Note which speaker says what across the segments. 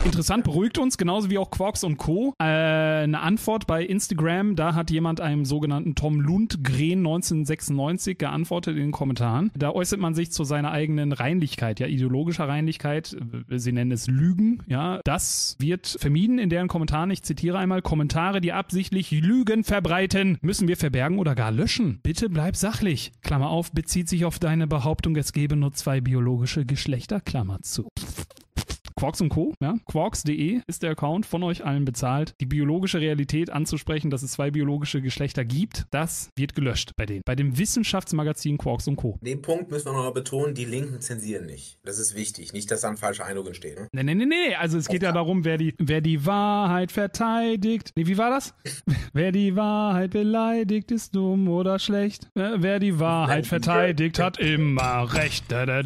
Speaker 1: Interessant, beruhigt uns, genauso wie auch Quarks und Co. Eine Antwort bei Instagram, da hat jemand einem sogenannten Tom Lundgren 1996 geantwortet in den Kommentaren. Da äußert man sich zu seiner eigenen Reinlichkeit, ja, ideologischer Reinlichkeit. Sie nennen es Lügen, ja. Das wird vermieden in deren Kommentaren. Ich zitiere einmal: Kommentare, die absichtlich Lügen verbreiten, müssen wir verbergen oder gar löschen. Bitte bleib sachlich. Klammer auf, bezieht sich auf deine Behauptung, es gebe nur 2 biologische Geschlechter, Klammer zu. Quarks und Co., ja, quarks.de ist der Account, von euch allen bezahlt. Die biologische Realität anzusprechen, dass es 2 biologische Geschlechter gibt, das wird gelöscht bei denen. Bei dem Wissenschaftsmagazin Quarks und Co.
Speaker 2: Den Punkt müssen wir noch mal betonen, die Linken zensieren nicht. Das ist wichtig, nicht, dass da ein falscher Eindruck entsteht. Ne?
Speaker 1: Nee, also es geht ja darum, wer die Wahrheit verteidigt. Nee, wie war das? Wer die Wahrheit beleidigt, ist dumm oder schlecht. Wer die Wahrheit verteidigt, hat immer recht.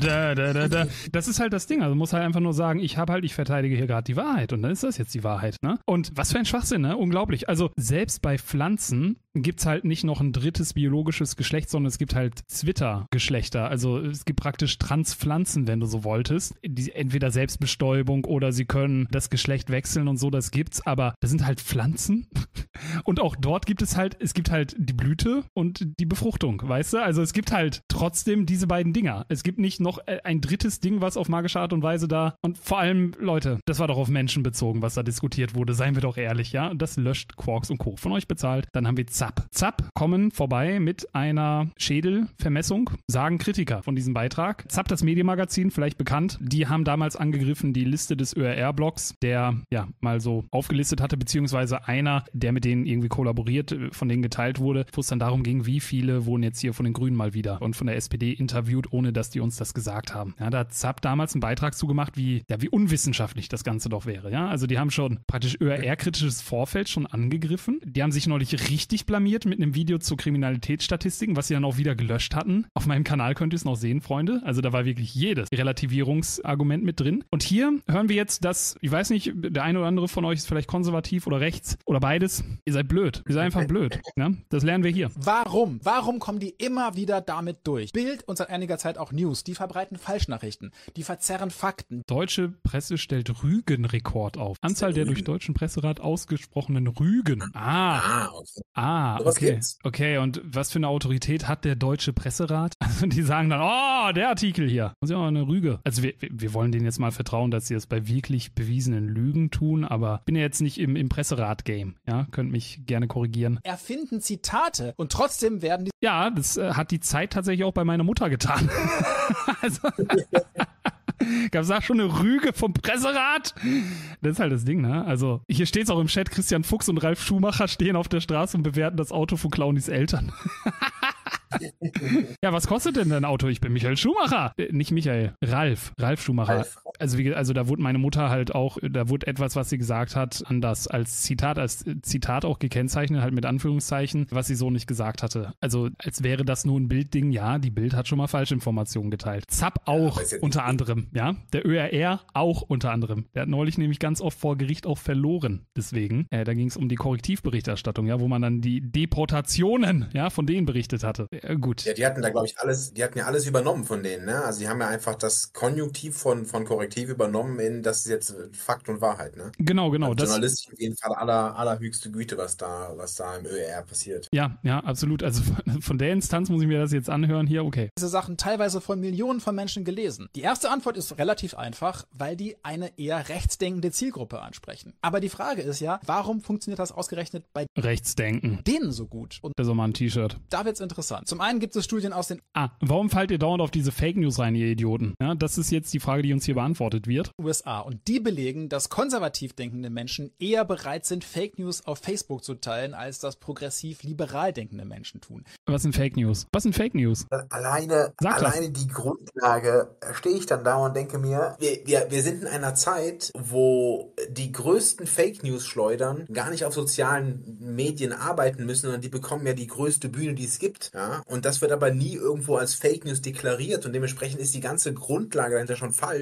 Speaker 1: Das ist halt das Ding, also muss halt einfach nur sagen, ich verteidige hier gerade die Wahrheit und dann ist das jetzt die Wahrheit, ne? Und was für ein Schwachsinn, ne? Unglaublich. Also selbst bei Pflanzen gibt's halt nicht noch ein drittes biologisches Geschlecht, sondern es gibt halt Zwittergeschlechter. Also es gibt praktisch Transpflanzen, wenn du so wolltest. Die entweder Selbstbestäubung oder sie können das Geschlecht wechseln und so, das gibt's, aber das sind halt Pflanzen. Und auch dort gibt es halt die Blüte und die Befruchtung, weißt du? Also es gibt halt trotzdem diese beiden Dinger. Es gibt nicht noch ein drittes Ding, was auf magische Art und Weise da, und vor allem, Leute, das war doch auf Menschen bezogen, was da diskutiert wurde, seien wir doch ehrlich, ja? Und das löscht Quarks und Co. Von euch bezahlt. Dann haben wir ZAP. ZAP kommen vorbei mit einer Schädelvermessung, sagen Kritiker von diesem Beitrag. ZAP, das Medienmagazin, vielleicht bekannt, die haben damals angegriffen die Liste des ÖRR-Blogs, der ja mal so aufgelistet hatte, beziehungsweise einer, der mit denen irgendwie kollaboriert, von denen geteilt wurde, wo es dann darum ging, wie viele wurden jetzt hier von den Grünen mal wieder und von der SPD interviewt, ohne dass die uns das gesagt haben. Ja, da hat ZAP damals einen Beitrag zugemacht, wie unwissenschaftlich das Ganze doch wäre. Ja, also die haben schon praktisch ÖRR-kritisches Vorfeld schon angegriffen. Die haben sich neulich richtig blamiert mit einem Video zu Kriminalitätsstatistiken, was sie dann auch wieder gelöscht hatten. Auf meinem Kanal könnt ihr es noch sehen, Freunde. Also da war wirklich jedes Relativierungsargument mit drin. Und hier hören wir jetzt, dass, ich weiß nicht, der eine oder andere von euch ist vielleicht konservativ oder rechts oder beides. Ihr seid blöd. Ihr seid einfach blöd. Ja? Das lernen wir hier.
Speaker 3: Warum? Warum kommen die immer wieder damit durch? Bild und seit einiger Zeit auch News. Die verbreiten Falschnachrichten. Die verzerren Fakten.
Speaker 1: Deutsche Presse stellt Rügenrekord auf. Anzahl der durch Deutschen Presserat ausgesprochenen Rügen. Okay. Okay, und was für eine Autorität hat der Deutsche Presserat? Also die sagen dann, oh, der Artikel hier. Das ist ja auch eine Rüge. Also wir wollen denen jetzt mal vertrauen, dass sie das bei wirklich bewiesenen Lügen tun, aber ich bin ja jetzt nicht im Presserat-Game. Ja, könnt mich gerne korrigieren.
Speaker 3: Erfinden Zitate und trotzdem werden die...
Speaker 1: Ja, das hat die Zeit tatsächlich auch bei meiner Mutter getan. Also... Gab es da schon eine Rüge vom Presserat? Das ist halt das Ding, ne? Also, hier steht es auch im Chat, Christian Fuchs und Ralf Schumacher stehen auf der Straße und bewerten das Auto von Clownis Eltern. Ja, was kostet denn dein Auto? Ich bin Michael Schumacher. Nicht Michael, Ralf Schumacher.
Speaker 2: Ralf.
Speaker 1: Also da wurde meine Mutter halt auch, da wurde etwas, was sie gesagt hat, anders als Zitat auch gekennzeichnet, halt mit Anführungszeichen, was sie so nicht gesagt hatte. Also als wäre das nur ein Bildding. Ja, die Bild hat schon mal Falschinformationen geteilt. ZAP auch unter anderem, ja. Der ÖRR auch unter anderem. Der hat neulich nämlich ganz oft vor Gericht auch verloren. Deswegen, da ging es um die Korrektivberichterstattung, ja, wo man dann die Deportationen, ja, von denen berichtet hatte. Gut.
Speaker 2: Ja, die hatten da, glaube ich, die hatten ja alles übernommen von denen, ne? Also die haben ja einfach das Konjunktiv von Korrektiv übernommen in, das ist jetzt Fakt und Wahrheit, ne?
Speaker 1: Genau.
Speaker 2: Also journalistisch auf jeden Fall allerhöchste Güte, was da im ÖR passiert.
Speaker 1: Ja, absolut. Also von der Instanz muss ich mir das jetzt anhören hier, okay.
Speaker 3: Diese Sachen teilweise von Millionen von Menschen gelesen. Die erste Antwort ist relativ einfach, weil die eine eher rechtsdenkende Zielgruppe ansprechen. Aber die Frage ist ja, warum funktioniert das ausgerechnet bei
Speaker 1: Rechtsdenken
Speaker 3: denen so gut? Und
Speaker 1: das ist auch mal ein T-Shirt.
Speaker 3: Da wird's interessant. Zum einen gibt es Studien aus den
Speaker 1: warum fallt ihr dauernd auf diese Fake News rein, ihr Idioten? Ja, das ist jetzt die Frage, die uns hier beantwortet wird.
Speaker 3: USA. Und die belegen, dass konservativ denkende Menschen eher bereit sind, Fake News auf Facebook zu teilen, als das progressiv-liberal denkende Menschen tun.
Speaker 1: Was sind Fake News?
Speaker 2: Alleine die Grundlage stehe ich dann da und denke mir, wir sind in einer Zeit, wo die größten Fake News schleudern gar nicht auf sozialen Medien arbeiten müssen, sondern die bekommen ja die größte Bühne, die es gibt. Ja? Und das wird aber nie irgendwo als Fake News deklariert und dementsprechend ist die ganze Grundlage dahinter schon falsch oder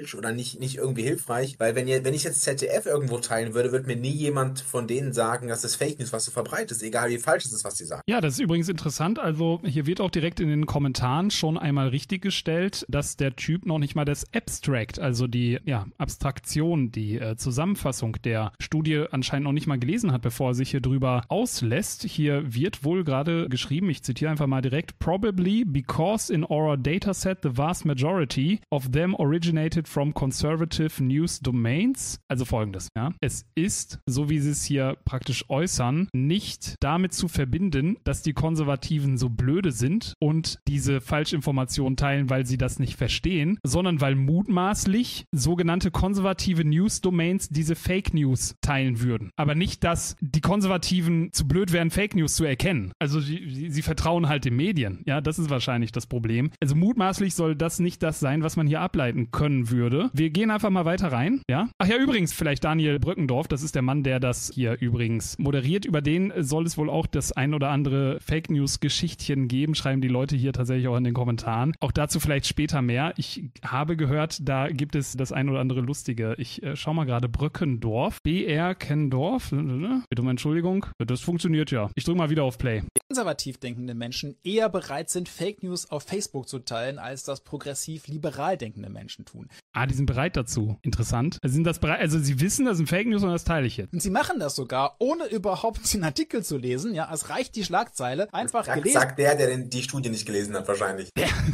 Speaker 2: nicht irgendwie hilfreich, weil wenn ich jetzt ZDF irgendwo teilen würde, wird mir nie jemand von denen sagen, dass das Fake News, was du verbreitest, egal wie falsch es ist, was die sagen.
Speaker 1: Ja, das ist übrigens interessant. Also hier wird auch direkt in den Kommentaren schon einmal richtig gestellt, dass der Typ noch nicht mal das Abstract, also die Abstraktion, die Zusammenfassung der Studie anscheinend noch nicht mal gelesen hat, bevor er sich hier drüber auslässt. Hier wird wohl gerade geschrieben, ich zitiere einfach mal direkt, probably because in our dataset the vast majority of them originated from conservative news domains. Also folgendes, ja. Es ist, so wie sie es hier praktisch äußern, nicht damit zu verbinden, dass die Konservativen so blöde sind und diese Falschinformationen teilen, weil sie das nicht verstehen, sondern weil mutmaßlich sogenannte konservative News-Domains diese Fake News teilen würden. Aber nicht, dass die Konservativen zu blöd wären, Fake News zu erkennen. Also sie vertrauen halt den Medien. Ja, das ist wahrscheinlich das Problem. Also mutmaßlich soll das nicht das sein, was man hier ableiten können würde. Wir gehen einfach mal weiter rein. Ja? Ach ja, übrigens, vielleicht Daniel Brückendorf, das ist der Mann, der das hier übrigens moderiert. Über den soll es wohl auch das ein oder andere Fake News-Geschichtchen geben, schreiben die Leute hier tatsächlich auch in den Kommentaren. Auch dazu vielleicht später mehr. Ich habe gehört, da gibt es das ein oder andere Lustige. Ich schau mal gerade, Brückendorf. BR Kendorf. Bitte um Entschuldigung. Das funktioniert ja. Ich drücke mal wieder auf Play.
Speaker 3: Konservativ denkende Menschen eher bereit sind, Fake News auf Facebook zu teilen, als das progressiv-liberal denkende Menschen tun.
Speaker 1: Ah, die sind bereit dazu. Interessant. Sind das bereit? Also sie wissen, das sind Fake News und das teile ich jetzt.
Speaker 3: Und sie machen das sogar, ohne überhaupt den Artikel zu lesen. Ja, es reicht die Schlagzeile. Einfach gelesen.
Speaker 2: Sagt der die Studie nicht gelesen hat, wahrscheinlich.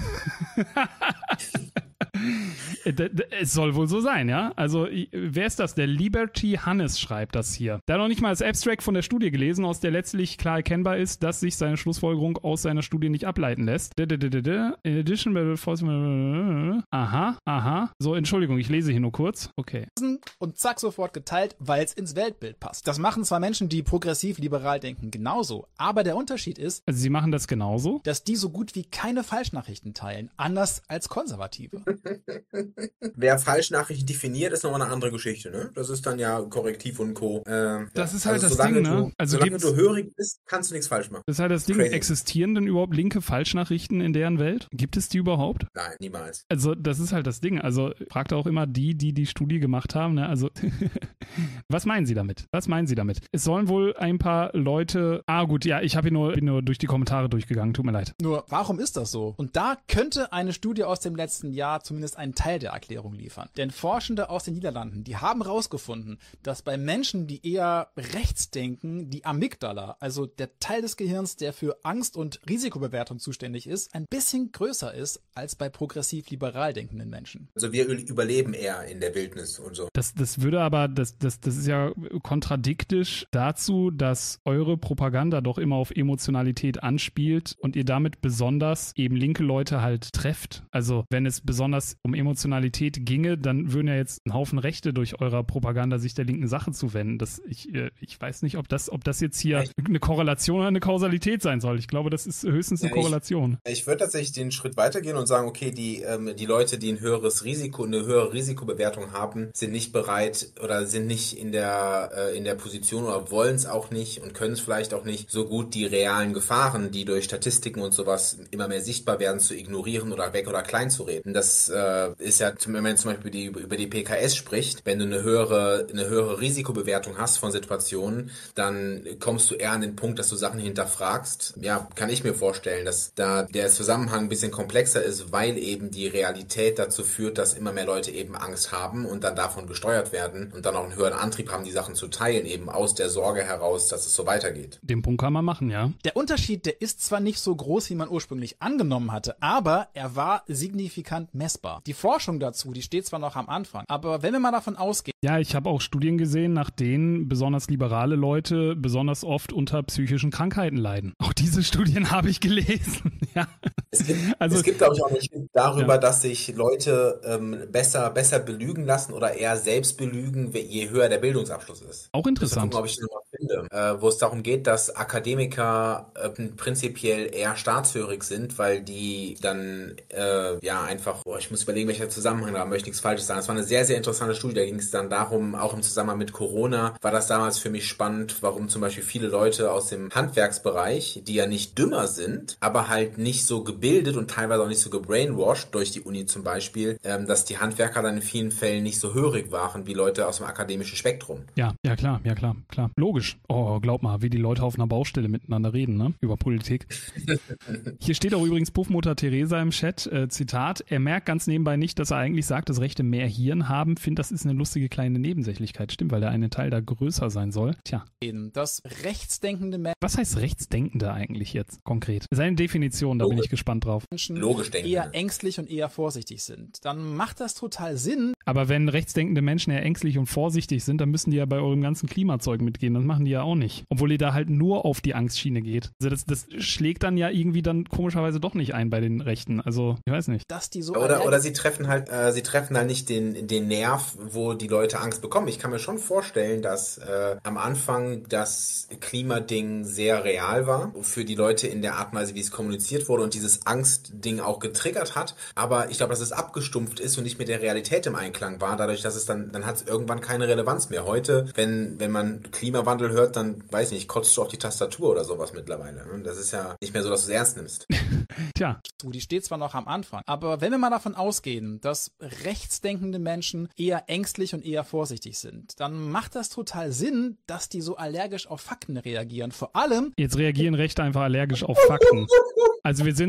Speaker 1: Es soll wohl so sein, ja? Also, wer ist das? Der Liberty Hannes schreibt das hier. Der hat noch nicht mal das Abstract von der Studie gelesen, aus der letztlich klar erkennbar ist, dass sich seine Schlussfolgerung aus seiner Studie nicht ableiten lässt. In addition, aha. So, Entschuldigung, ich lese hier nur kurz. Okay.
Speaker 3: Und zack, sofort geteilt, weil es ins Weltbild passt. Das machen zwar Menschen, die progressiv-liberal denken, genauso, aber der Unterschied ist,
Speaker 1: also sie machen das genauso,
Speaker 3: dass die so gut wie keine Falschnachrichten teilen, anders als Konservative.
Speaker 2: Wer Falschnachrichten definiert, ist nochmal eine andere Geschichte, ne? Das ist dann ja Korrektiv und Co.
Speaker 1: Das ist halt das Ding, ne?
Speaker 2: Solange du hörig bist, kannst du nichts falsch machen.
Speaker 1: Das ist halt das Ding. Crazy. Existieren denn überhaupt linke Falschnachrichten in deren Welt? Gibt es die überhaupt?
Speaker 2: Nein, niemals.
Speaker 1: Also das ist halt das Ding. Also fragt auch immer die Studie gemacht haben, ne? Also was meinen Sie damit? Es sollen wohl ein paar Leute... gut, ja, ich bin nur durch die Kommentare durchgegangen. Tut mir leid.
Speaker 3: Nur, warum ist das so? Und da könnte eine Studie aus dem letzten Jahr zumindest einen Teil der Erklärung liefern. Denn Forschende aus den Niederlanden, die haben herausgefunden, dass bei Menschen, die eher rechts denken, die Amygdala, also der Teil des Gehirns, der für Angst und Risikobewertung zuständig ist, ein bisschen größer ist als bei progressiv-liberal denkenden Menschen.
Speaker 2: Also wir überleben eher in der Wildnis und so.
Speaker 1: Das würde aber, das ist ja kontradiktisch dazu, dass eure Propaganda doch immer auf Emotionalität anspielt und ihr damit besonders eben linke Leute halt trefft. Also wenn es besonders um Emotionalität ginge, dann würden ja jetzt ein Haufen Rechte durch eurer Propaganda sich der linken Sache zuwenden. Ich weiß nicht, ob das jetzt hier eine Korrelation oder eine Kausalität sein soll. Ich glaube, das ist höchstens eine Korrelation.
Speaker 2: Ich würde tatsächlich den Schritt weitergehen und sagen, okay, die Leute, die ein höheres Risiko, eine höhere Risikobewertung haben, sind nicht bereit oder sind nicht in der Position oder wollen es auch nicht und können es vielleicht auch nicht, so gut die realen Gefahren, die durch Statistiken und sowas immer mehr sichtbar werden, zu ignorieren oder weg oder klein zu reden. Das ist ja, wenn man zum Beispiel über die PKS spricht, wenn du eine höhere Risikobewertung hast von Situationen, dann kommst du eher an den Punkt, dass du Sachen hinterfragst. Ja, kann ich mir vorstellen, dass da der Zusammenhang ein bisschen komplexer ist, weil eben die Realität dazu führt, dass immer mehr Leute eben Angst haben und dann davon gesteuert werden und dann auch einen höheren Antrieb haben, die Sachen zu teilen, eben aus der Sorge heraus, dass es so weitergeht.
Speaker 1: Den Punkt kann man machen, ja.
Speaker 3: Der Unterschied, der ist zwar nicht so groß, wie man ursprünglich angenommen hatte, aber er war signifikant messbar. Die Forschung dazu, die steht zwar noch am Anfang, aber wenn wir mal davon ausgehen...
Speaker 1: Ja, ich habe auch Studien gesehen, nach denen besonders liberale Leute besonders oft unter psychischen Krankheiten leiden. Auch diese Studien habe ich gelesen, ja.
Speaker 2: Es gibt, glaube ich, auch eine Studie darüber, dass sich Leute besser belügen lassen oder eher selbst belügen, je höher der Bildungsabschluss ist.
Speaker 1: Auch interessant.
Speaker 2: Gucken, ob ich den noch Stunde, wo es darum geht, dass Akademiker prinzipiell eher staatshörig sind, weil die dann einfach, ich muss überlegen, welcher Zusammenhang da, möchte nichts Falsches sagen. Das war eine sehr, sehr interessante Studie, da ging es dann darum, auch im Zusammenhang mit Corona, war das damals für mich spannend, warum zum Beispiel viele Leute aus dem Handwerksbereich, die ja nicht dümmer sind, aber halt nicht so gebildet und teilweise auch nicht so gebrainwashed durch die Uni zum Beispiel, dass die Handwerker dann in vielen Fällen nicht so hörig waren wie Leute aus dem akademischen Spektrum.
Speaker 1: Ja, klar. Logisch. Oh, glaub mal, wie die Leute auf einer Baustelle miteinander reden, ne? Über Politik. Hier steht auch übrigens Puffmutter Theresa im Chat, Zitat, er merkt ganz nebenbei nicht, dass er eigentlich sagt, dass Rechte mehr Hirn haben. Finde, das ist eine lustige kleine Nebensächlichkeit. Stimmt, weil der eine Teil da größer sein soll. Tja.
Speaker 3: Das rechtsdenkende Menschen.
Speaker 1: Was heißt Rechtsdenkende eigentlich jetzt konkret? Seine Definition, da bin ich gespannt drauf.
Speaker 2: Logisch denken.
Speaker 3: Eher ängstlich und eher vorsichtig sind. Dann macht das total Sinn.
Speaker 1: Aber wenn rechtsdenkende Menschen eher ängstlich und vorsichtig sind, dann müssen die ja bei eurem ganzen Klimazeug mitgehen. Das machen die ja auch nicht. Obwohl ihr da halt nur auf die Angstschiene geht. Also das schlägt dann ja irgendwie dann komischerweise doch nicht ein bei den Rechten. Also, ich weiß nicht.
Speaker 3: Dass die so
Speaker 2: oder sie treffen halt nicht den Nerv, wo die Leute Angst bekommen. Ich kann mir schon vorstellen, dass am Anfang das Klimading sehr real war für die Leute in der Art und Weise, wie es kommuniziert wurde und dieses Angstding auch getriggert hat. Aber ich glaube, dass es abgestumpft ist und nicht mit der Realität im Einklang war. Dadurch, dass es dann hat es irgendwann keine Relevanz mehr. Heute, wenn man Klimawandel hört, dann, weiß ich nicht, kotzt du auf die Tastatur oder sowas mittlerweile. Das ist ja nicht mehr so, dass du es ernst nimmst.
Speaker 1: Tja.
Speaker 3: Die steht zwar noch am Anfang, aber wenn wir mal davon ausgehen, dass rechtsdenkende Menschen eher ängstlich und eher vorsichtig sind, dann macht das total Sinn, dass die so allergisch auf Fakten reagieren. Vor allem...
Speaker 1: Jetzt reagieren Rechte einfach allergisch auf Fakten. Also wir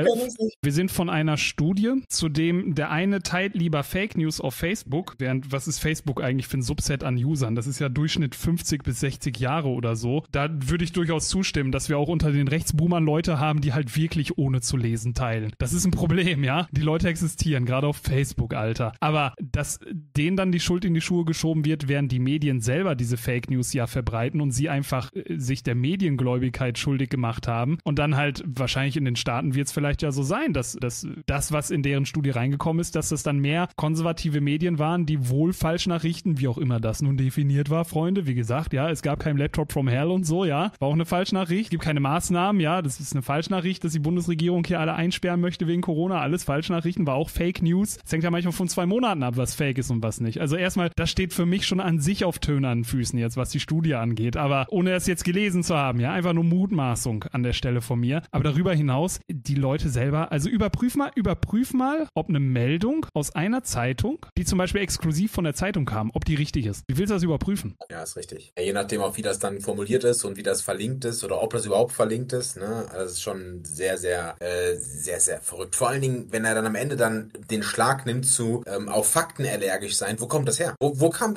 Speaker 1: sind von einer Studie, zu dem der eine teilt lieber Fake News auf Facebook, während, was ist Facebook eigentlich für ein Subset an Usern? Das ist ja Durchschnitt 50 bis 60 Jahre oder so. Da würde ich durchaus zustimmen, dass wir auch unter den Rechtsboomern Leute haben, die halt wirklich ohne zu lesen teilen. Das ist ein Problem, ja? Die Leute existieren, gerade auf Facebook, Alter. Aber dass denen dann die Schuld in die Schuhe geschoben wird, während die Medien selber diese Fake News ja verbreiten und sie einfach sich der Mediengläubigkeit schuldig gemacht haben und dann halt wahrscheinlich in den Staaten wird es vielleicht ja so sein, dass das, was in deren Studie reingekommen ist, dass das dann mehr konservative Medien waren, die wohl Falschnachrichten, wie auch immer das nun definiert war, Freunde. Wie gesagt, ja, es gab kein Laptop from Hell und so, ja, war auch eine Falschnachricht. Gibt keine Maßnahmen, ja, das ist eine Falschnachricht, dass die Bundesregierung hier alle einsperren möchte wegen Corona. Alles Falschnachrichten, war auch Fake News. Es hängt ja manchmal von 2 Monaten ab, was Fake ist und was nicht. Also erstmal, das steht für mich schon an sich auf tönernen Füßen jetzt, was die Studie angeht. Aber ohne es jetzt gelesen zu haben, ja, einfach nur Mutmaßung an der Stelle von mir. Aber darüber hinaus, die Leute selber, also überprüf mal, ob eine Meldung aus einer Zeitung, die zum Beispiel exklusiv von der Zeitung kam, ob die richtig ist. Wie willst du das überprüfen?
Speaker 2: Ja, ist richtig. Ja, je nachdem auch, wie das dann formuliert ist und wie das verlinkt ist oder ob das überhaupt verlinkt ist, ne? Also das ist schon sehr, sehr, sehr, sehr verrückt. Vor allen Dingen, wenn er dann am Ende dann den Schlag nimmt zu auf Fakten allergisch sein. Wo kommt das her? Wo kam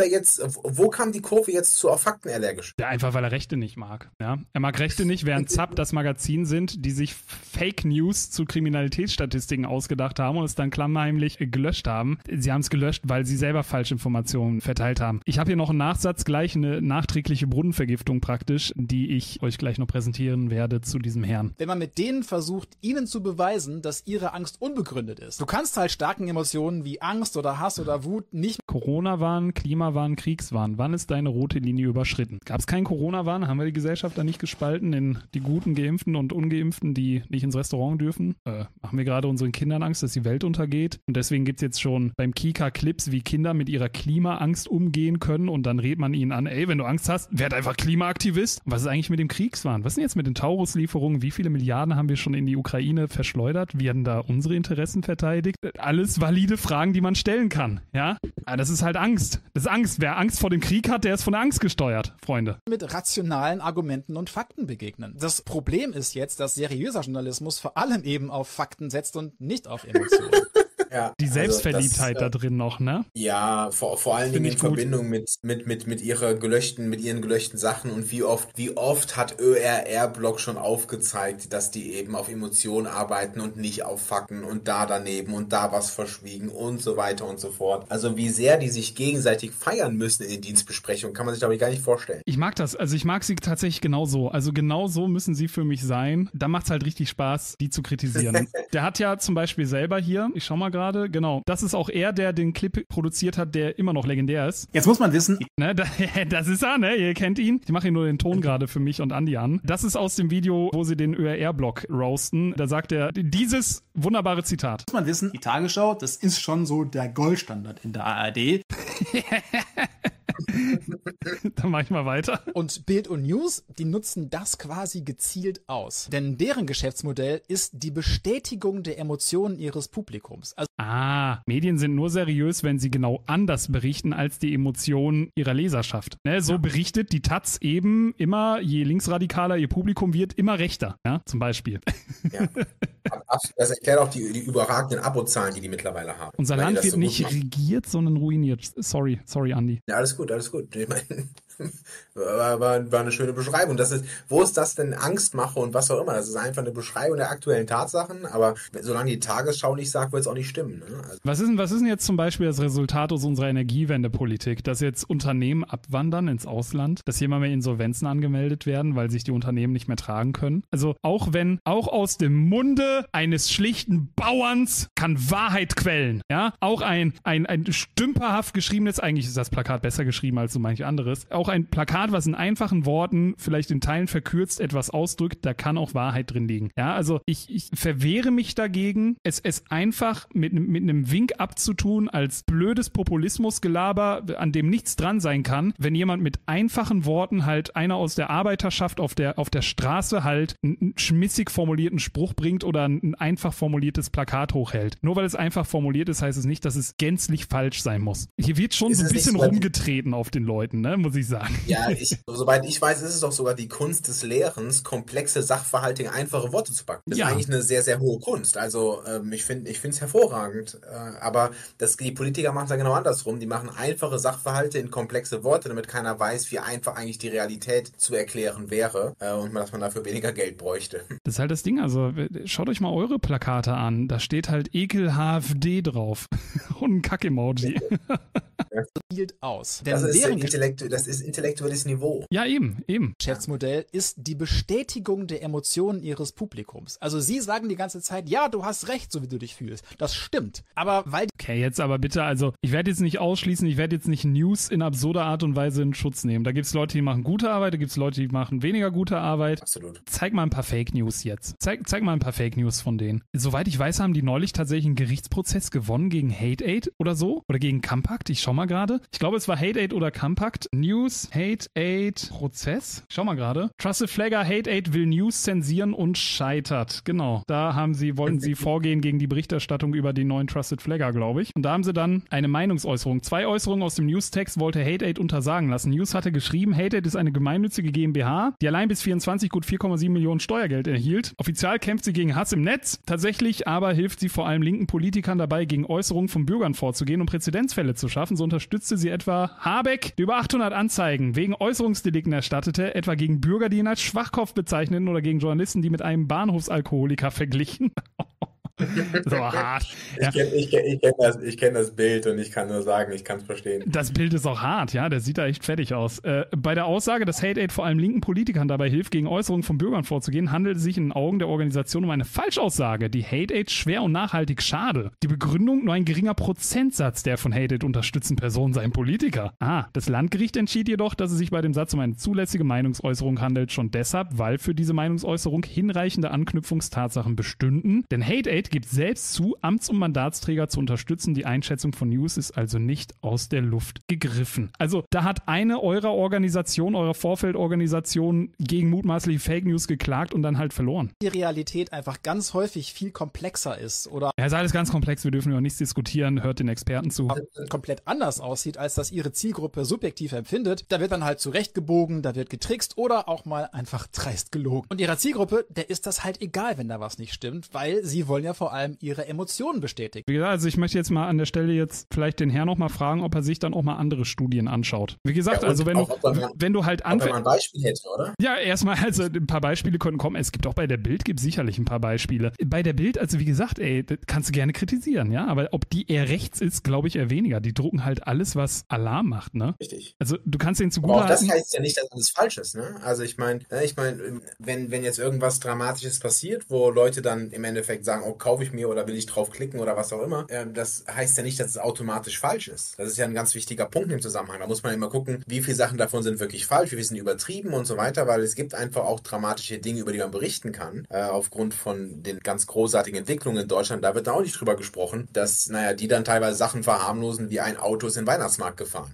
Speaker 2: die Kurve jetzt zu auf Fakten allergisch?
Speaker 1: Ja, einfach, weil er Rechte nicht mag. Ja? Er mag Rechte nicht, während ZAP das Magazin sind, die sich Fake News zu Kriminalitätsstatistiken ausgedacht haben und es dann klammheimlich gelöscht haben. Sie haben es gelöscht, weil sie selber Falschinformationen verteilt haben. Ich habe hier noch einen Nachsatz, gleich eine nachträgliche Brunnenvergiftung praktisch, die ich euch gleich noch präsentieren werde zu diesem Herrn.
Speaker 3: Wenn man mit denen versucht, ihnen zu beweisen, dass ihre Angst unbegründet ist. Du kannst halt starken Emotionen wie Angst oder Hass oder Wut nicht...
Speaker 1: Corona-Wahn, Klimawahn, Kriegswahn. Wann ist deine rote Linie überschritten? Gab es keinen Corona-Wahn? Haben wir die Gesellschaft da nicht gespalten in die guten Geimpften und Ungeimpften, die nicht ins Restaurant dürfen? Machen wir gerade unseren Kindern Angst, dass die Welt untergeht? Und deswegen gibt es jetzt schon beim Kika Clips, wie Kinder mit ihrer Klimaangst umgehen können und dann redet man ihnen an, ey, wenn du Angst hast, werd einfach Klimaaktivist. Was ist eigentlich mit dem Kriegswahn? Was ist denn jetzt mit den Taurus-Lieferungen? Wie viele Milliarden haben wir schon in die Ukraine verschleudert? Werden da unsere Interessen verteidigt? Alles valide Fragen, die man stellen kann, ja? Aber das ist halt Angst. Das ist Angst. Wer Angst vor dem Krieg hat, der ist von der Angst gesteuert, Freunde.
Speaker 3: Mit rationalen Argumenten und Fakten begegnen. Das Problem ist jetzt, dass seriöser Journalismus vor allem eben auf Fakten setzt und nicht auf Emotionen.
Speaker 2: Ja,
Speaker 1: die Selbstverliebtheit da drin noch, ne?
Speaker 2: Ja, vor allen Dingen in Verbindung mit ihren gelöschten Sachen und wie oft hat ÖRR-Blog schon aufgezeigt, dass die eben auf Emotionen arbeiten und nicht auf Fakten und da daneben und da was verschwiegen und so weiter und so fort. Also wie sehr die sich gegenseitig feiern müssen in den Dienstbesprechungen, kann man sich, glaube ich, gar nicht vorstellen.
Speaker 1: Ich mag das, also ich mag sie tatsächlich genauso. Also genauso müssen sie für mich sein. Da macht es halt richtig Spaß, die zu kritisieren. Der hat ja zum Beispiel selber hier, ich schau mal gerade, gerade. Genau. Das ist auch er, der den Clip produziert hat, der immer noch legendär ist.
Speaker 3: Jetzt muss man wissen.
Speaker 1: Ne, das ist er, ne? Ihr kennt ihn. Ich mache hier nur den Ton gerade für mich und Andi an. Das ist aus dem Video, wo sie den ÖRR-Blog roasten. Da sagt er dieses wunderbare Zitat.
Speaker 3: Muss man wissen, die Tagesschau, das ist schon so der Goldstandard in der ARD.
Speaker 1: Dann mach ich mal weiter.
Speaker 3: Und Bild und News, die nutzen das quasi gezielt aus. Denn deren Geschäftsmodell ist die Bestätigung der Emotionen ihres Publikums. Also
Speaker 1: Medien sind nur seriös, wenn sie genau anders berichten als die Emotionen ihrer Leserschaft. Ne, so berichtet die Taz eben immer, je linksradikaler ihr Publikum wird, immer rechter. Ja, zum Beispiel.
Speaker 2: Ja. Das erklärt auch die überragenden Abozahlen, die mittlerweile haben.
Speaker 1: Unser Land wird nicht regiert, sondern ruiniert. Sorry, Andi.
Speaker 2: Ja, alles gut. Ich meine, war eine schöne Beschreibung. Wo ist das denn Angstmache und was auch immer? Das ist einfach eine Beschreibung der aktuellen Tatsachen, aber solange die Tagesschau nicht sagt, wird es auch nicht stimmen. Ne? Also
Speaker 1: was ist denn jetzt zum Beispiel das Resultat aus unserer Energiewendepolitik? Dass jetzt Unternehmen abwandern ins Ausland, dass hier immer mehr Insolvenzen angemeldet werden, weil sich die Unternehmen nicht mehr tragen können? Also auch aus dem Munde eines schlichten Bauerns kann Wahrheit quellen. Ja? Auch ein stümperhaft geschriebenes, eigentlich ist das Plakat besser geschrieben als so manch anderes, auch ein Plakat, was in einfachen Worten, vielleicht in Teilen verkürzt, etwas ausdrückt, da kann auch Wahrheit drin liegen. Ja, also ich verwehre mich dagegen, es einfach mit einem Wink abzutun als blödes Populismusgelaber, an dem nichts dran sein kann, wenn jemand mit einfachen Worten halt einer aus der Arbeiterschaft auf der Straße halt einen schmissig formulierten Spruch bringt oder ein einfach formuliertes Plakat hochhält. Nur weil es einfach formuliert ist, heißt es nicht, dass es gänzlich falsch sein muss. Hier wird schon so ein bisschen rumgetreten auf den Leuten, ne, muss ich sagen.
Speaker 2: Ja, soweit ich weiß, ist es doch sogar die Kunst des Lehrens, komplexe Sachverhalte in einfache Worte zu packen. Das ist eigentlich eine sehr, sehr hohe Kunst. Also ich finde es hervorragend. Aber die Politiker machen es ja genau andersrum. Die machen einfache Sachverhalte in komplexe Worte, damit keiner weiß, wie einfach eigentlich die Realität zu erklären wäre und dass man dafür weniger Geld bräuchte.
Speaker 1: Das ist halt das Ding. Also schaut euch mal eure Plakate an. Da steht halt Ekel HFD drauf. Und ein Kack-Emoji.
Speaker 3: Aus.
Speaker 2: Das ist intellektuelles Niveau.
Speaker 1: Ja, eben.
Speaker 3: Geschäftsmodell ist die Bestätigung der Emotionen ihres Publikums. Also sie sagen die ganze Zeit, ja, du hast recht, so wie du dich fühlst. Das stimmt. Aber
Speaker 1: Okay, jetzt aber bitte, also ich werde jetzt nicht ausschließen, ich werde jetzt nicht News in absurder Art und Weise in Schutz nehmen. Da gibt es Leute, die machen gute Arbeit, da gibt es Leute, die machen weniger gute Arbeit.
Speaker 2: Absolut.
Speaker 1: Zeig mal ein paar Fake News jetzt. Zeig mal ein paar Fake News von denen. Soweit ich weiß, haben die neulich tatsächlich einen Gerichtsprozess gewonnen gegen Hate Aid oder so. Oder gegen Compact. Ich schau mal gerade. Ich glaube, es war Hate Aid oder Compact. News, Hate Aid, Prozess. Ich schau mal gerade. Trusted Flagger, Hate Aid will News zensieren und scheitert. Genau. Da wollten sie vorgehen gegen die Berichterstattung über den neuen Trusted Flagger, glaube ich. Und da haben sie dann eine Meinungsäußerung. 2 Äußerungen aus dem News-Text wollte Hate Aid untersagen lassen. News hatte geschrieben, Hate Aid ist eine gemeinnützige GmbH, die allein bis 24 gut 4,7 Millionen Steuergeld erhielt. Offiziell kämpft sie gegen Hass im Netz. Tatsächlich aber hilft sie vor allem linken Politikern dabei, gegen Äußerungen von Bürgern vorzugehen, um Präzedenzfälle zu schaffen. So unterstützte sie etwa Habeck, der über 800 Anzeigen wegen Äußerungsdelikten erstattete, etwa gegen Bürger, die ihn als Schwachkopf bezeichneten oder gegen Journalisten, die mit einem Bahnhofsalkoholiker verglichen. So hart.
Speaker 2: Ich kenn das Bild und ich kann nur sagen, ich kann es verstehen.
Speaker 1: Das Bild ist auch hart, ja, der sieht da echt fertig aus. Bei der Aussage, dass Hate Aid vor allem linken Politikern dabei hilft, gegen Äußerungen von Bürgern vorzugehen, handelt es sich in den Augen der Organisation um eine Falschaussage, die Hate Aid schwer und nachhaltig schade. Die Begründung, nur ein geringer Prozentsatz der von Hate Aid unterstützten Personen seien Politiker. Das Landgericht entschied jedoch, dass es sich bei dem Satz um eine zulässige Meinungsäußerung handelt, schon deshalb, weil für diese Meinungsäußerung hinreichende Anknüpfungstatsachen bestünden, denn Hate Aid gibt selbst zu, Amts- und Mandatsträger zu unterstützen. Die Einschätzung von News ist also nicht aus der Luft gegriffen. Also da hat eine eurer Organisation, eurer Vorfeldorganisation gegen mutmaßliche Fake News geklagt und dann halt verloren.
Speaker 3: Die Realität einfach ganz häufig viel komplexer ist oder
Speaker 1: ja, ist alles ganz komplex, wir dürfen über nichts diskutieren, hört den Experten zu.
Speaker 3: Komplett anders aussieht, als das ihre Zielgruppe subjektiv empfindet. Da wird dann halt zurechtgebogen, da wird getrickst oder auch mal einfach dreist gelogen. Und ihrer Zielgruppe, der ist das halt egal, wenn da was nicht stimmt, weil sie wollen ja vor allem ihre Emotionen bestätigen.
Speaker 1: Wie gesagt, also ich möchte jetzt mal an der Stelle jetzt vielleicht den Herrn noch mal fragen, ob er sich dann auch mal andere Studien anschaut. Wie gesagt, ja, also wenn du halt
Speaker 2: wenn man ein Beispiel hätte, oder?
Speaker 1: Ja, erstmal, also ein paar Beispiele könnten kommen. Es gibt auch bei der Bild, gibt sicherlich ein paar Beispiele. Bei der Bild, also wie gesagt, das kannst du gerne kritisieren, ja, aber ob die eher rechts ist, glaube ich eher weniger. Die drucken halt alles, was Alarm macht, ne?
Speaker 2: Richtig.
Speaker 1: Also du kannst denen zugute
Speaker 2: halten. Aber auch das heißt ja nicht, dass alles falsch ist, ne? Also ich meine, wenn jetzt irgendwas Dramatisches passiert, wo Leute dann im Endeffekt sagen, oh kaufe ich mir oder will ich draufklicken oder was auch immer. Das heißt ja nicht, dass es automatisch falsch ist. Das ist ja ein ganz wichtiger Punkt im Zusammenhang. Da muss man immer gucken, wie viele Sachen davon sind wirklich falsch, wie viele sind übertrieben und so weiter, weil es gibt einfach auch dramatische Dinge, über die man berichten kann, aufgrund von den ganz großartigen Entwicklungen in Deutschland. Da wird da auch nicht drüber gesprochen, dass, die dann teilweise Sachen verharmlosen, wie ein Auto ist in den Weihnachtsmarkt gefahren.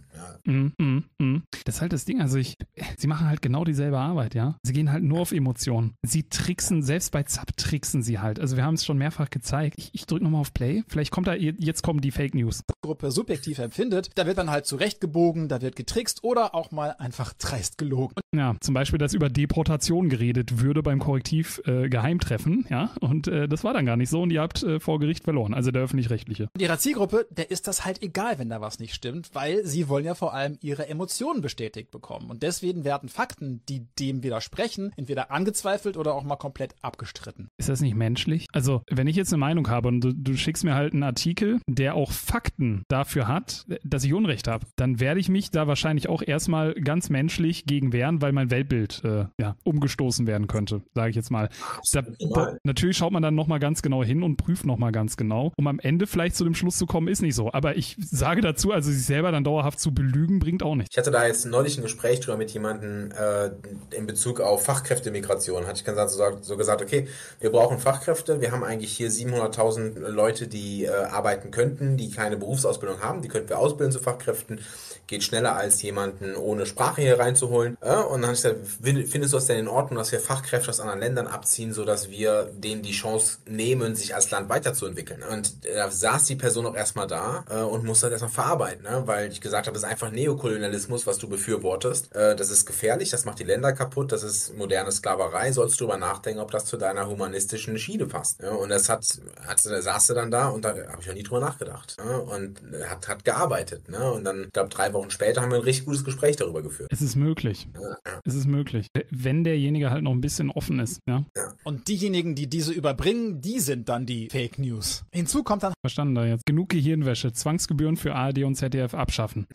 Speaker 2: Ja.
Speaker 1: Das ist halt das Ding, also sie machen halt genau dieselbe Arbeit, ja. Sie gehen halt nur auf Emotionen. Sie tricksen, selbst bei Zapp tricksen sie halt. Also wir haben es schon mehrfach gezeigt. Ich drücke nochmal auf Play. Vielleicht jetzt kommen die Fake News.
Speaker 3: Gruppe subjektiv empfindet, da wird dann halt zurechtgebogen, da wird getrickst oder auch mal einfach dreist gelogen.
Speaker 1: Ja, zum Beispiel, dass über Deportation geredet würde beim Korrektiv Geheimtreffen, ja, und das war dann gar nicht so und ihr habt vor Gericht verloren, also der Öffentlich-Rechtliche.
Speaker 3: Und ihrer Zielgruppe, der ist das halt egal, wenn da was nicht stimmt, weil sie wollen ja vor allem ihre Emotionen bestätigt bekommen und deswegen werden Fakten, die dem widersprechen, entweder angezweifelt oder auch mal komplett abgestritten.
Speaker 1: Ist das nicht menschlich? Also, wenn ich jetzt eine Meinung habe und du schickst mir halt einen Artikel, der auch Fakten dafür hat, dass ich Unrecht habe, dann werde ich mich da wahrscheinlich auch erstmal ganz menschlich gegen wehren, weil mein Weltbild umgestoßen werden könnte, sage ich jetzt mal. Natürlich schaut man dann nochmal ganz genau hin und prüft nochmal ganz genau, um am Ende vielleicht zu dem Schluss zu kommen, ist nicht so. Aber ich sage dazu, also sich selber dann dauerhaft zu belügen, bringt auch nicht.
Speaker 2: Ich hatte da jetzt neulich ein Gespräch drüber mit jemandem in Bezug auf Fachkräftemigration. Hatte ich so gesagt, okay, wir brauchen Fachkräfte, wir haben eigentlich hier 700.000 Leute, die arbeiten könnten, die keine Berufsausbildung haben, die könnten wir ausbilden zu Fachkräften. Geht schneller als jemanden ohne Sprache hier reinzuholen. Und dann habe ich gesagt, findest du es denn in Ordnung, dass wir Fachkräfte aus anderen Ländern abziehen, sodass wir denen die Chance nehmen, sich als Land weiterzuentwickeln? Und da saß die Person auch erstmal da und musste das erstmal verarbeiten, weil ich gesagt habe, das ist einfach Neokolonialismus, was du befürwortest. Das ist gefährlich, das macht die Länder kaputt, das ist moderne Sklaverei, sollst du drüber nachdenken, ob das zu deiner humanistischen Schiene passt. Und das saß du dann da und da habe ich noch nie drüber nachgedacht. Und hat gearbeitet. Und dann, ich glaube, 3 Wochen später haben wir ein richtig gutes Gespräch darüber geführt.
Speaker 1: Es ist möglich. Ja. Es ist möglich. Wenn derjenige halt noch ein bisschen offen ist. Ja.
Speaker 3: Und diejenigen, die diese überbringen, die sind dann die Fake News. Hinzu kommt dann...
Speaker 1: Verstanden da jetzt. Genug Gehirnwäsche. Zwangsgebühren für ARD und ZDF abschaffen.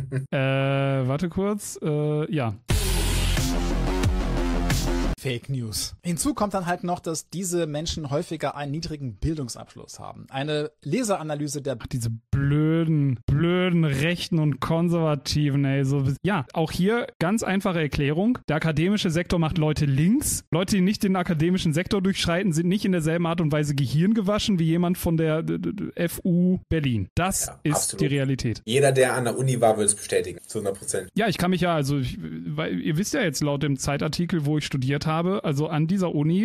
Speaker 1: Warte kurz. Ja.
Speaker 3: Fake News. Hinzu kommt dann halt noch, dass diese Menschen häufiger einen niedrigen Bildungsabschluss haben. Eine Leseranalyse der...
Speaker 1: Diese blöden Rechten und Konservativen, ey. Ja, auch hier ganz einfache Erklärung. Der akademische Sektor macht Leute links. Leute, die nicht den akademischen Sektor durchschreiten, sind nicht in derselben Art und Weise gehirngewaschen wie jemand von der FU Berlin. Das ist absolut die Realität.
Speaker 2: Jeder, der an der Uni war, würde es bestätigen. Zu 100%.
Speaker 1: Ja, ich kann mich ja, weil ihr wisst ja jetzt laut dem Zeitartikel, wo ich studiert habe, also an dieser Uni,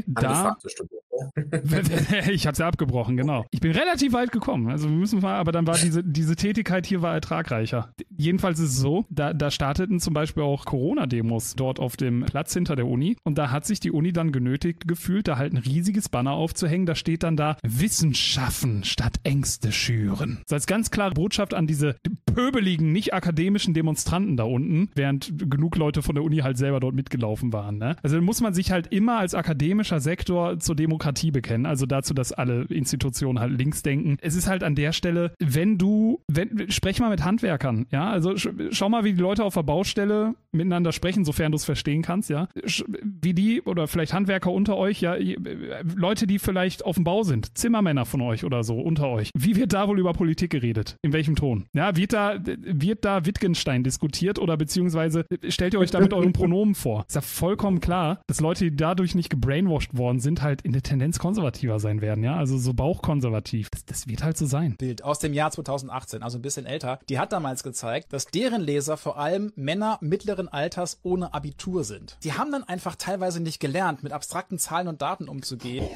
Speaker 1: ich hab's ja abgebrochen, genau. Ich bin relativ weit gekommen, also aber dann war diese Tätigkeit hier war ertragreicher. Jedenfalls ist es so, da starteten zum Beispiel auch Corona-Demos dort auf dem Platz hinter der Uni und da hat sich die Uni dann genötigt gefühlt, da halt ein riesiges Banner aufzuhängen, da steht dann da, Wissen schaffen statt Ängste schüren. Das als ganz klare Botschaft an diese pöbeligen, nicht akademischen Demonstranten da unten, während genug Leute von der Uni halt selber dort mitgelaufen waren. Ne? Also muss man sich halt immer als akademischer Sektor zur Demokratie bekennen, also dazu, dass alle Institutionen halt links denken. Es ist halt an der Stelle, sprech mal mit Handwerkern, ja, also schau mal, wie die Leute auf der Baustelle miteinander sprechen, sofern du es verstehen kannst, ja, wie die oder vielleicht Handwerker unter euch, ja, Leute, die vielleicht auf dem Bau sind, Zimmermänner von euch oder so unter euch. Wie wird da wohl über Politik geredet? In welchem Ton? Ja, wird da Wittgenstein diskutiert oder beziehungsweise stellt ihr euch da mit euren Pronomen vor? Ist ja vollkommen klar, dass Leute, die dadurch nicht gebrainwashed worden sind, halt in der Tendenz konservativer sein werden, ja, also so bauchkonservativ. Das wird halt so sein.
Speaker 3: Bild aus dem Jahr 2018, also ein bisschen älter, die hat damals gezeigt, dass deren Leser vor allem Männer mittleren Alters ohne Abitur sind. Die haben dann einfach teilweise nicht gelernt, mit abstrakten Zahlen und Daten umzugehen.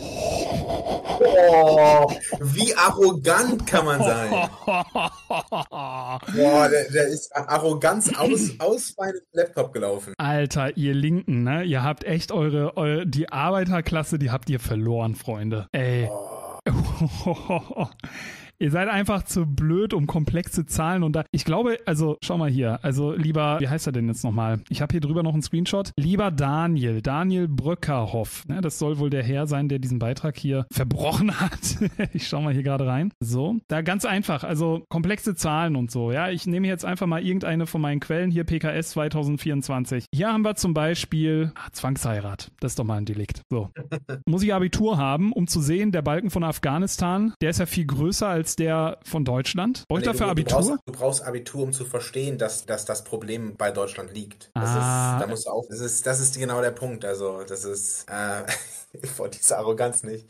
Speaker 2: Oh, wie arrogant kann man sein? Boah, der ist Arroganz aus meinem Laptop gelaufen.
Speaker 1: Alter, ihr Linken, ne? Ihr habt echt die Arbeiterklasse, die habt ihr verloren, Freunde. Ey. Oh. Ihr seid einfach zu blöd, um komplexe Zahlen und da. Ich glaube, also schau mal hier. Also lieber, wie heißt er denn jetzt nochmal? Ich habe hier drüber noch einen Screenshot. Lieber Daniel Bröckerhoff. Ne, das soll wohl der Herr sein, der diesen Beitrag hier verbrochen hat. Ich schau mal hier gerade rein. So, da ganz einfach. Also komplexe Zahlen und so. Ja, ich nehme jetzt einfach mal irgendeine von meinen Quellen hier. PKS 2024. Hier haben wir zum Beispiel Zwangsheirat. Das ist doch mal ein Delikt. So. Muss ich Abitur haben, um zu sehen, der Balken von Afghanistan, der ist ja viel größer als der von Deutschland. Brauche ich dafür Abitur?
Speaker 2: Du brauchst Abitur, um zu verstehen, dass das Problem bei Deutschland liegt. Da musst du auch. Das ist genau der Punkt. Also, das ist vor dieser Arroganz nicht.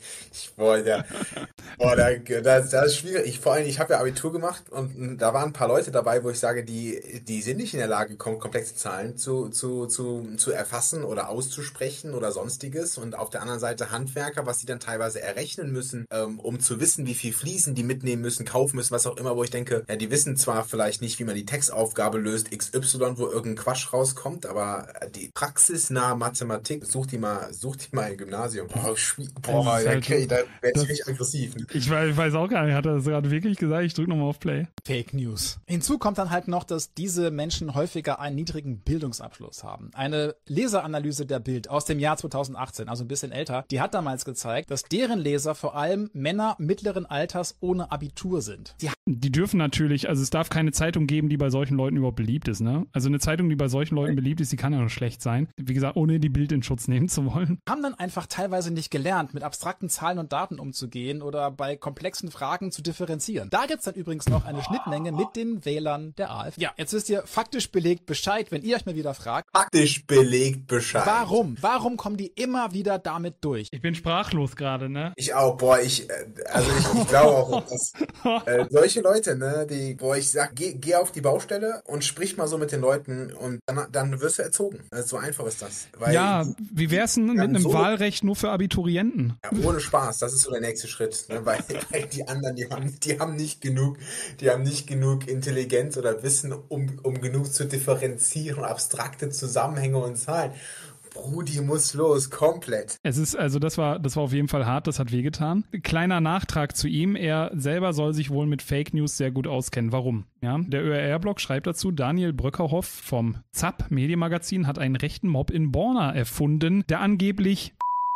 Speaker 2: Das ist schwierig. Vor allem, ich habe ja Abitur gemacht und da waren ein paar Leute dabei, wo ich sage, die sind nicht in der Lage, komplexe Zahlen zu erfassen oder auszusprechen oder sonstiges. Und auf der anderen Seite Handwerker, was sie dann teilweise errechnen müssen, um zu wissen, wie viel Fliesen die mitnehmen müssen, kaufen müssen, was auch immer, wo ich denke, ja, die wissen zwar vielleicht nicht, wie man die Textaufgabe löst, XY, wo irgendein Quatsch rauskommt, aber die praxisnahe Mathematik, such die mal im Gymnasium. Okay, da werde ich richtig aggressiv.
Speaker 1: Ich weiß auch gar nicht, hat er das gerade wirklich gesagt? Ich drücke nochmal auf Play.
Speaker 3: Fake News. Hinzu kommt dann halt noch, dass diese Menschen häufiger einen niedrigen Bildungsabschluss haben. Eine Leseranalyse der Bild aus dem Jahr 2018, also ein bisschen älter, die hat damals gezeigt, dass deren Leser vor allem Männer mittleren Alters ohne Abitur sind.
Speaker 1: Die dürfen natürlich, also es darf keine Zeitung geben, die bei solchen Leuten überhaupt beliebt ist, ne? Also eine Zeitung, die bei solchen Leuten beliebt ist, die kann ja nur schlecht sein. Wie gesagt, ohne die Bild in Schutz nehmen zu wollen.
Speaker 3: Haben dann einfach teilweise nicht gelernt, mit abstrakten Zahlen und Daten umzugehen oder bei komplexen Fragen zu differenzieren. Da gibt's dann übrigens noch eine Schnittmenge mit den Wählern der AfD. Ja, jetzt wisst ihr faktisch belegt Bescheid, wenn ihr euch mal wieder fragt.
Speaker 2: Faktisch belegt Bescheid.
Speaker 3: Warum? Warum kommen die immer wieder damit durch?
Speaker 1: Ich bin sprachlos gerade, ne?
Speaker 2: Ich auch, ich glaube auch, dass solche Leute, ne, ich sag, geh auf die Baustelle und sprich mal so mit den Leuten und dann wirst du erzogen. Also so einfach ist das. Weil
Speaker 1: wie wär's denn mit einem Wahlrecht nur für Abiturienten?
Speaker 2: Ja, ohne Spaß, das ist so der nächste Schritt, ne, weil die anderen, die haben nicht genug Intelligenz oder Wissen, um genug zu differenzieren, abstrakte Zusammenhänge und Zahlen. Brudi muss los, komplett.
Speaker 1: Das war auf jeden Fall hart, das hat wehgetan. Kleiner Nachtrag zu ihm, er selber soll sich wohl mit Fake News sehr gut auskennen. Warum? Ja, der ÖRR-Blog schreibt dazu, Daniel Bröckerhoff vom ZAP Medienmagazin hat einen rechten Mob in Borna erfunden, der angeblich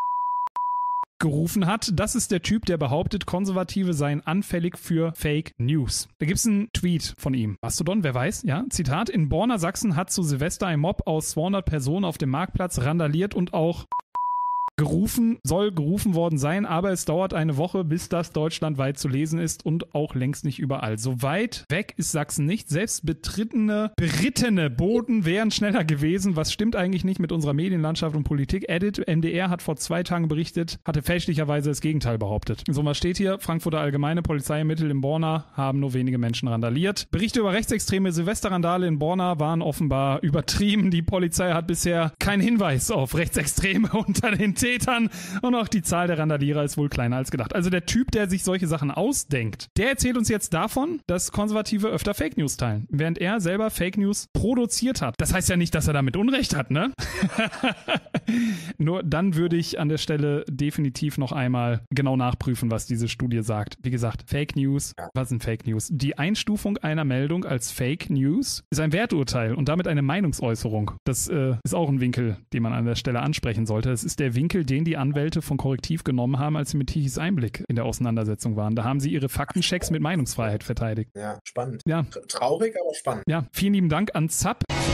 Speaker 1: gerufen hat. Das ist der Typ, der behauptet, Konservative seien anfällig für Fake News. Da gibt es einen Tweet von ihm. Mastodon, wer weiß? Ja, Zitat, in Borna, Sachsen hat zu Silvester ein Mob aus 200 Personen auf dem Marktplatz randaliert und auch soll gerufen worden sein, aber es dauert eine Woche, bis das deutschlandweit zu lesen ist und auch längst nicht überall. So weit weg ist Sachsen nicht. Selbst berittene Boden wären schneller gewesen. Was stimmt eigentlich nicht mit unserer Medienlandschaft und Politik? Edit, MDR hat vor 2 Tagen berichtet, hatte fälschlicherweise das Gegenteil behauptet. So, was steht hier? Frankfurter Allgemeine, Polizei ermittelt in Borna, haben nur wenige Menschen randaliert. Berichte über rechtsextreme Silvesterrandale in Borna waren offenbar übertrieben. Die Polizei hat bisher keinen Hinweis auf Rechtsextreme unter den Tätern und auch die Zahl der Randalierer ist wohl kleiner als gedacht. Also der Typ, der sich solche Sachen ausdenkt, der erzählt uns jetzt davon, dass Konservative öfter Fake News teilen, während er selber Fake News produziert hat. Das heißt ja nicht, dass er damit Unrecht hat, ne? Nur dann würde ich an der Stelle definitiv noch einmal genau nachprüfen, was diese Studie sagt. Wie gesagt, Fake News, was sind Fake News? Die Einstufung einer Meldung als Fake News ist ein Werturteil und damit eine Meinungsäußerung. Das ist auch ein Winkel, den man an der Stelle ansprechen sollte. Es ist der Winkel, den die Anwälte von Korrektiv genommen haben, als sie mit Tichys Einblick in der Auseinandersetzung waren. Da haben sie ihre Faktenchecks mit Meinungsfreiheit verteidigt.
Speaker 2: Ja, spannend.
Speaker 1: Ja.
Speaker 2: Traurig, aber spannend.
Speaker 1: Ja, vielen lieben Dank an ZAP.